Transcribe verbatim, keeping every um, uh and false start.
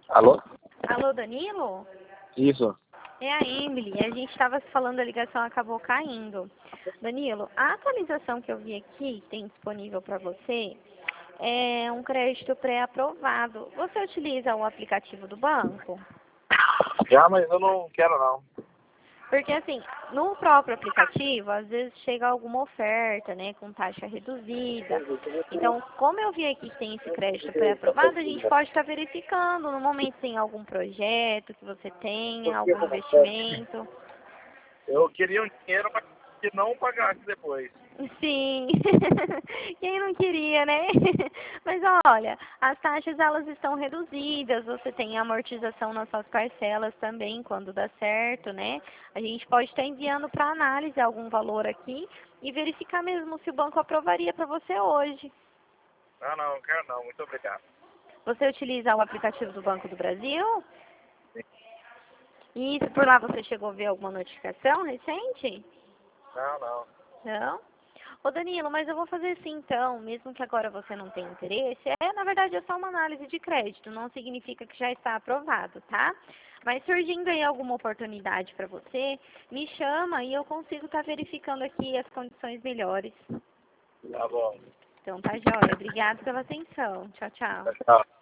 Alô? Alô, Danilo? Isso. É a Emily. A gente estava falando, a ligação acabou caindo. Danilo, a atualização que eu vi aqui, que tem disponível para você, é um crédito pré-aprovado. Você utiliza o aplicativo do banco? Já, mas eu não quero não. Porque assim, no próprio aplicativo, às vezes chega alguma oferta, né, com taxa reduzida. Então, como eu vi aqui que tem esse crédito pré-aprovado, a gente pode estar verificando no momento se tem algum projeto que você tenha, algum investimento. Eu queria um dinheiro mas que não pagasse depois. Sim, quem não queria, né? Mas olha, as taxas elas estão reduzidas, você tem amortização nas suas parcelas também, quando dá certo, né? A gente pode estar enviando para análise algum valor aqui e verificar mesmo se o banco aprovaria para você hoje. Não, não, não quero não. Muito obrigado. Você utiliza o aplicativo do Banco do Brasil? E se por lá você chegou a ver alguma notificação recente? Não, não. Não? Ô Danilo, mas eu vou fazer assim então, mesmo que agora você não tenha interesse, é na verdade é só uma análise de crédito, não significa que já está aprovado, tá? Mas surgindo aí alguma oportunidade para você, me chama e eu consigo estar verificando aqui as condições melhores. Tá bom. Então tá joia, obrigada pela atenção, tchau, tchau. Tchau.